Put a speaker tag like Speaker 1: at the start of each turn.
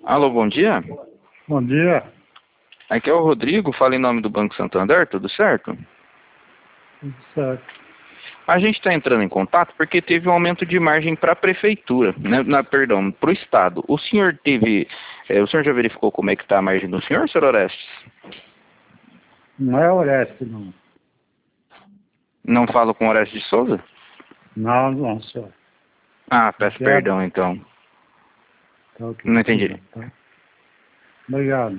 Speaker 1: Alô, bom dia.
Speaker 2: Bom dia.
Speaker 1: Aqui é o Rodrigo, fala em nome do Banco Santander, tudo certo?
Speaker 2: Tudo certo.
Speaker 1: A gente está entrando em contato porque teve um aumento de margem para a prefeitura, né? Perdão, para o Estado. O senhor já verificou como é que está a margem do senhor, senhor Orestes?
Speaker 2: Não é Oreste, não.
Speaker 1: Não falo com o Orestes de Souza?
Speaker 2: Não, não, senhor.
Speaker 1: Ah, peço
Speaker 2: Quero.
Speaker 1: perdão então.
Speaker 2: Tá ok.
Speaker 1: Não entendi.
Speaker 2: Tá. Obrigado.